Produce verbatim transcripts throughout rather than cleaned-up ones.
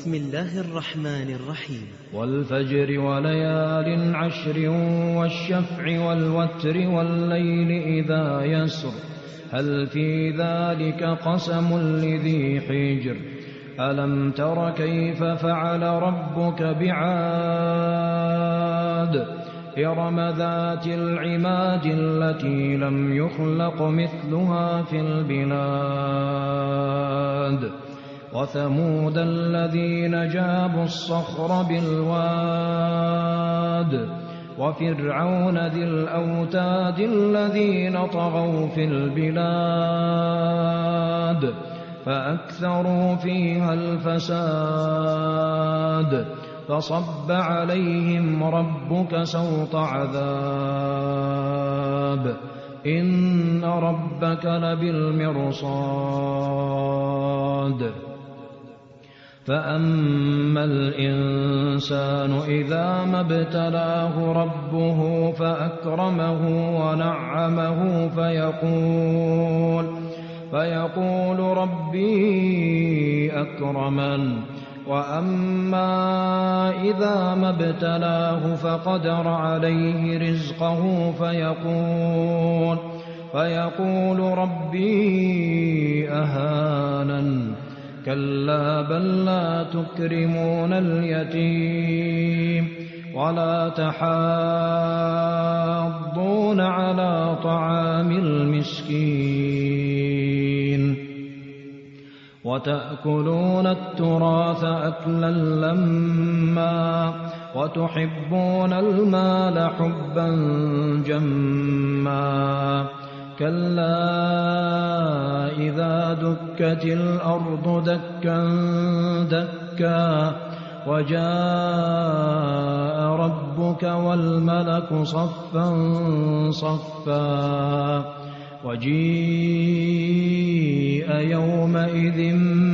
بسم الله الرحمن الرحيم. والفجر وليال عشر والشفع والوتر والليل إذا يسر هل في ذلك قسم لذي حجر ألم تر كيف فعل ربك بعاد إرم ذات العماد التي لم يخلق مثلها في البلاد وثمود الذين جابوا الصخر بالواد وفرعون ذي الأوتاد الذين طغوا في البلاد فأكثروا فيها الفساد فصب عليهم ربك سوط عذاب إن ربك لبالمرصاد فأما الإنسان إذا ما ابتلاه ربه فأكرمه ونعمه فيقول فيقول ربي أكرمن وأما إذا ما ابتلاه فقدر عليه رزقه فيقول فيقول ربي أهانن كلا بل لا تكرمون اليتيم ولا تحاضون على طعام المسكين وتأكلون التراث أكلا لما وتحبون المال حبا جما كلا إذا دكت الأرض دكا دكا وجاء ربك والملك صفا صفا وجيء يومئذ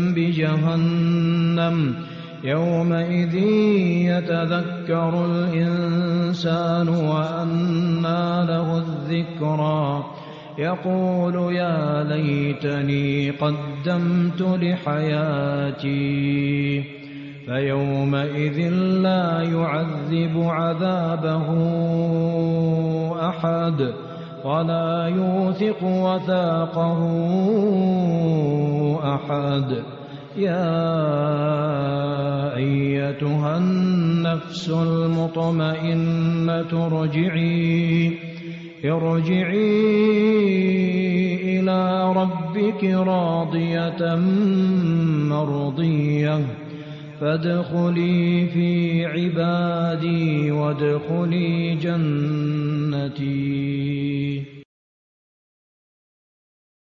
بجهنم يومئذ يتذكر الإنسان وأنى له الذكرى يقول يا ليتني قدمت لحياتي فيومئذ لا يعذب عذابه أحد ولا يوثق وثاقه أحد يا أيتها النفس المطمئنة ارجعي ارجعي إلى ربك راضية مرضية فادخلي في عبادي وادخلي جنتي.